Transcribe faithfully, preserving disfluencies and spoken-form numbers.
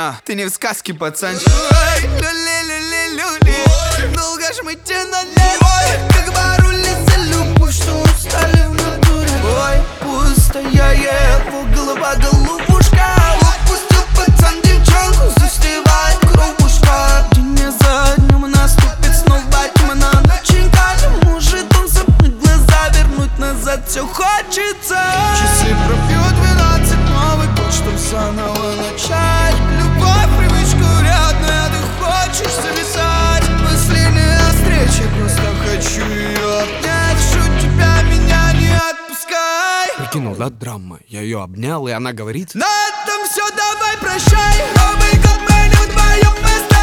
А, ты не в сказке, пацанчик. Люли-люли-люли, долго ж мы тянули, как барули за любовь, что устали в натуре. Ой, пустая его голова, голубушка. Упустил пацан девчонку, застывает кружка. День за днем наступит снова тьма на ноченька. Не может он запнуть глаза, вернуть назад все хочется. Часы пробьют двенадцать, новый год, чтоб заново начать. Любовь, привычка рядная, ты хочешь зависать. Мысли не о встрече, просто хочу ее обнять. Прошу тебя, меня не отпускай. Прикинул, да, драма. Я ее обнял, и она говорит: на этом все, давай прощай. Новый год мы не вдвоем, мы с